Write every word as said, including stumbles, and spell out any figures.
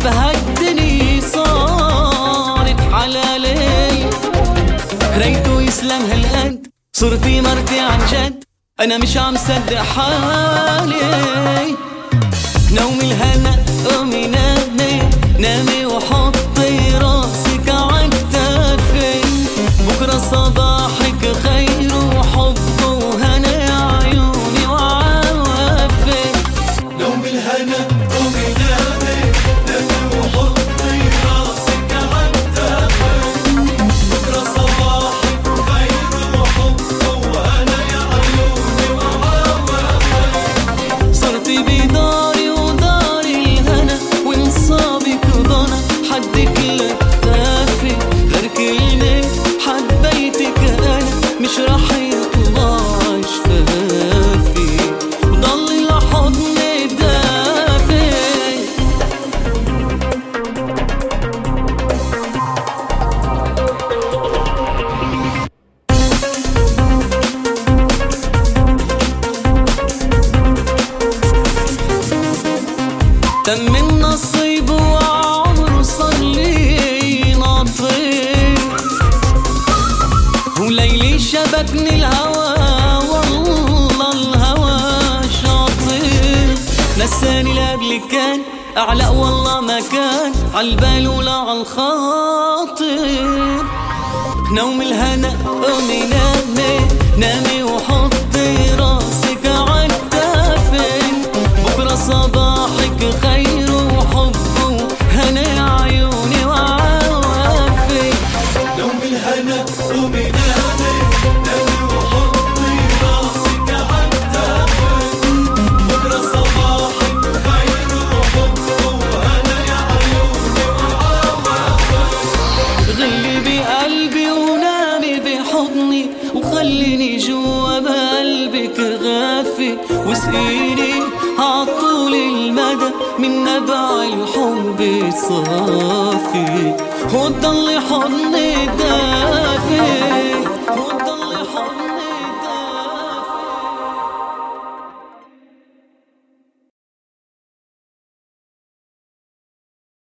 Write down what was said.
بهالدنيا صارت حلالي، ريتو يسلم هالقد صرتي مرتي عن جد، أنا مش عم صدق حالي. نومي الهنا قومي نامي نامي وحطي راسك عكتافي، بكرة صباحك خير وحب وهنا عيوني وعوافي. نومي الهنا قومي نامي نامي وحطي راسك عكتافي، بكرة صباحك خير وحب وهنا عيوني وعوافي. صرتي بداري وداري الهنا وانصابك ضنا، حدك لكتافي غير كلمة حبيتك أنا مش رح يطلع شفافي، وضلي لحضني دافي. تم النصيب وعمره صار لي ناطر، وليلي شبكني الهوى والله الهوى شاطر، نساني لقبل كان أعلق والله ما كان عالبال ولا عالخاطر. نوم الهنا قومي نامي نامي وحطي راسك عالكتافي، بكرة صباحك خير وحب وهنا عيوني وعوافي. نوم الهنا قومي نامي نامي وحطي راسك عكتافي، بكرة صباحك خير وحب وهنا عيوني وعوافي. غلي بقلبي ونامي بحضني وخليني جوا بقلبك غافي، واسقيني عطول المدى من نبع الحب صافي، وتضلي حضني دافي وتضلي حضني